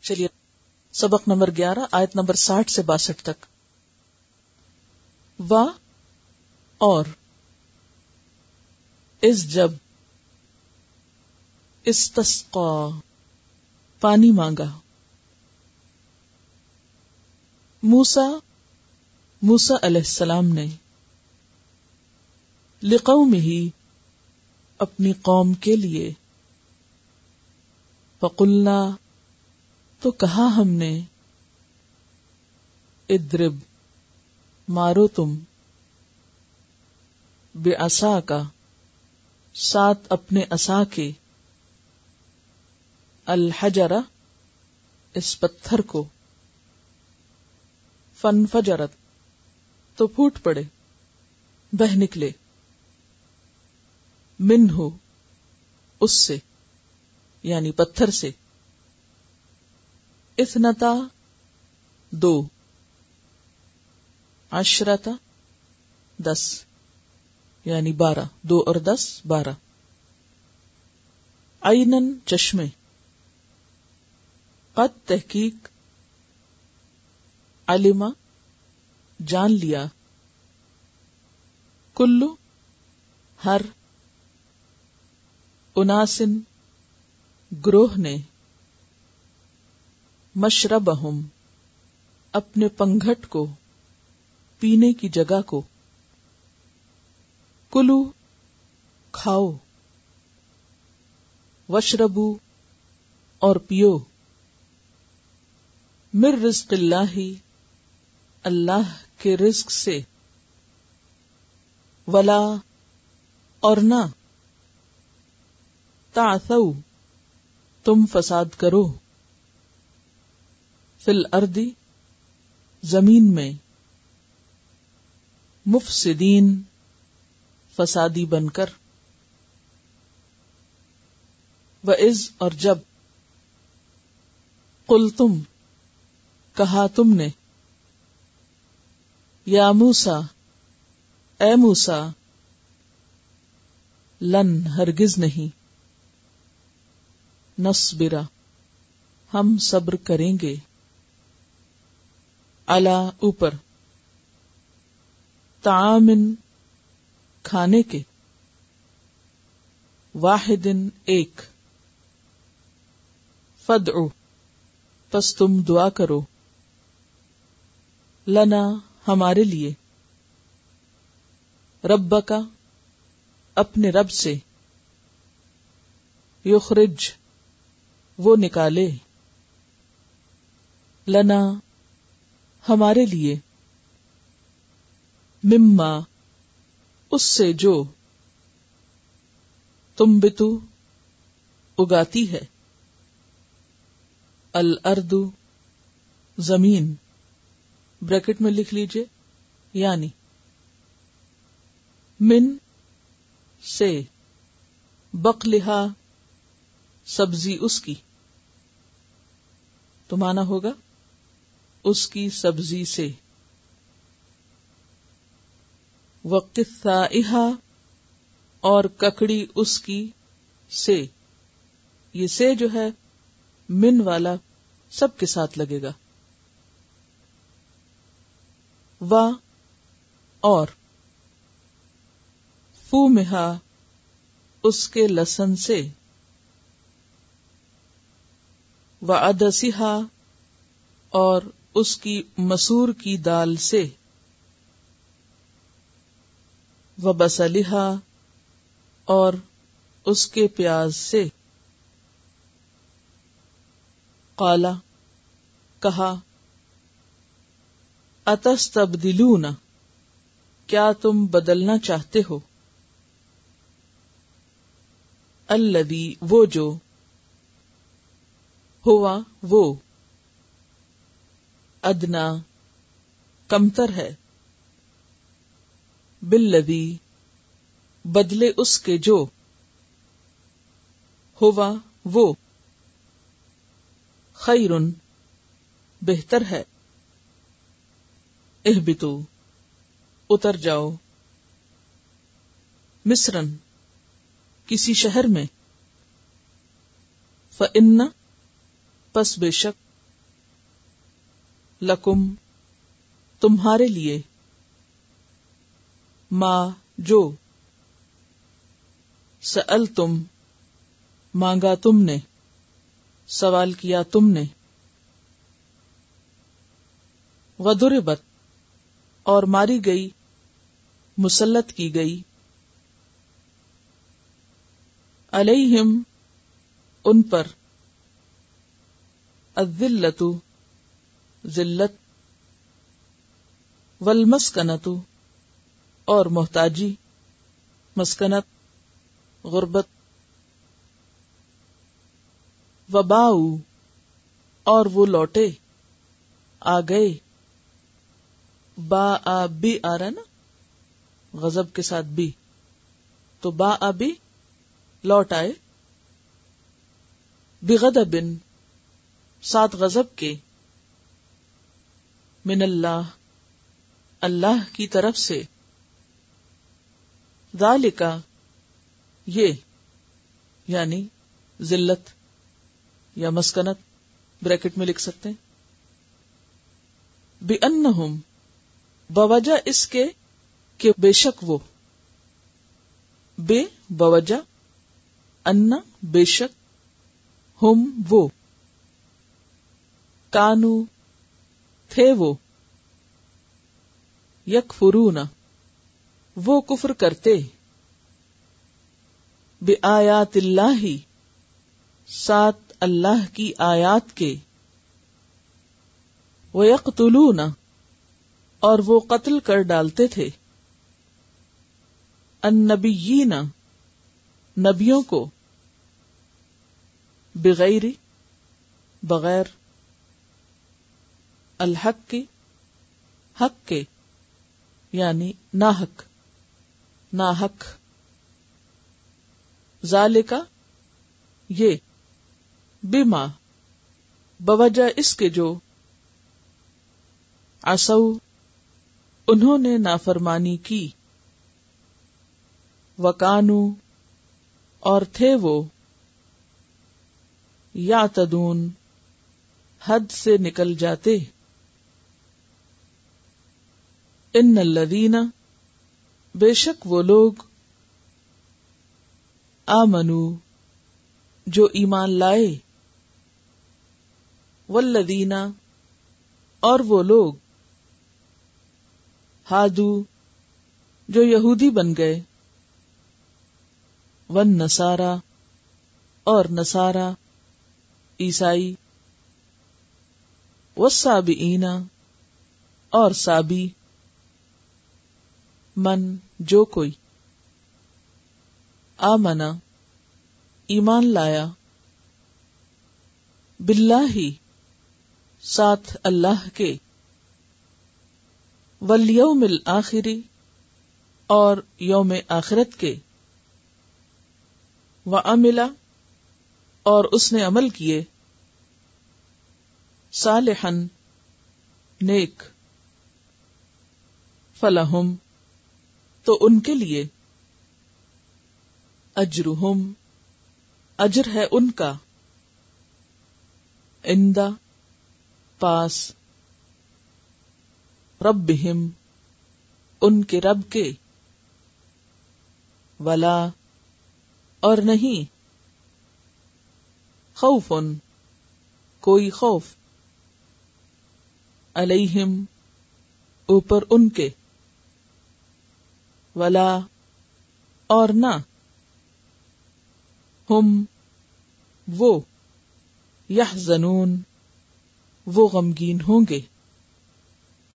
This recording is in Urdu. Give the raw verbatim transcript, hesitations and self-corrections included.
چلیے سبق نمبر گیارہ آیت نمبر ساٹھ سے باسٹھ تک. وا اور اس جب استسقا پانی مانگا موسیٰ موسیٰ علیہ السلام نے لقومہ اپنی قوم کے لیے فقلنا تو کہا ہم نے اضرب مارو تم بعصا کا ساتھ اپنے عصا کے الحجرہ اس پتھر کو فانفجرت تو پھوٹ پڑے بہ نکلے منہ اس سے یعنی پتھر سے اثنتا دو عشرتا دس یعنی بارہ دو اور دس بارہ عینن چشمے قد تحقیق علما جان لیا کلو ہر اناسن گروہ نے مشربہم اپنے پنگھٹ کو پینے کی جگہ کو کلو کھاؤ وشربو اور پیو من رزق اللہ اللہ کے رزق سے ولا اور نہ تعثوا تم فساد کرو فی الارض زمین میں مفسدین فسادی بن کر وَإِذْ اور جب قُلْتُمْ کہا تم نے یا موسیٰ اے موسیٰ لن ہرگز نہیں نصبرا ہم صبر کریں گے علی اوپر طعامن کھانے کے واحدن ایک فدعو پس تم دعا کرو لنا ہمارے لیے ربک اپنے رب سے یخرج وہ نکالے لنا ہمارے لیے مما اس سے جو تم بتو اگاتی ہے الارض زمین بریکٹ میں لکھ لیجئے یعنی من سے بقلہا سبزی اس کی تو مانا ہوگا اس کی سبزی سے وقثائہا اور ککڑی اس کی سے یہ سے جو ہے من والا سب کے ساتھ لگے گا وا اور فومہا اس کے لسن سے وعدسہا اور اس کی مسور کی دال سے وبصلہا اور اس کے پیاز سے قالا کہا اتستبدلون کیا تم بدلنا چاہتے ہو الذی وہ جو ہوا وہ ادنا کمتر ہے بالذی بدلے اس کے جو ہوا وہ خیرن بہتر ہے اہبتو اتر جاؤ مصرن کسی شہر میں فإن پس بے شک لکم تمہارے لیے، ما جو، سألتم مانگا تم نے، سوال کیا تم نے، وضربت اور ماری گئی، مسلط کی گئی، علیہم ان پر، الذلۃ ذلت، والمسکنۃ اور محتاجی، مسکنت غربت، وباؤ اور وہ لوٹے، آ گئے، با آ بی آ رہا نا غضب کے ساتھ بھی، تو با آ بی لوٹ آئے، بغضب ساتھ غضب کے، من اللہ اللہ کی طرف سے، ذالک یہ یعنی ذلت یا مسکنت بریکٹ میں لکھ سکتے ہیں، بِأَنَّهُمْ بوجہ اس کے کہ بے شک وہ، بے بوجہ، ان بے شک، ہم وہ، کانو تھے وہ، یکفرون وہ کفر کرتے، بآیات اللہ ساتھ اللہ کی آیات کے، ویقتلون اور وہ قتل کر ڈالتے تھے، النبیین نبیوں کو، بغیر بغیر، الحق کی حق کے یعنی ناحق ناحق، ذالک یہ، بما بوجہ اس کے جو، عصوا انہوں نے نافرمانی کی، وکانو اور تھے وہ، یعتدون حد سے نکل جاتے، ان الذین بے شک وہ لوگ، آمنو جو ایمان لائے، والذین اور وہ لوگ، ہادو جو یہودی بن گئے، والنصارى اور نصارى عیسائی، والسابئین اور سابی، من جو کوئی، آمنا ایمان لایا، باللہ ساتھ اللہ کے، والیوم الآخر اور یوم آخرت کے، وعمل اور اس نے عمل کیے، صالحا نیک، فلہم تو ان کے لیے، اجرہم اجر ہے ان کا، عند پاس، ربہم ان کے رب کے، ولا اور نہیں، خوف کوئی خوف، علیہم اوپر ان کے، ولا اور نہ، ہم وہ، یحزنون وہ غمگین ہوں گے۔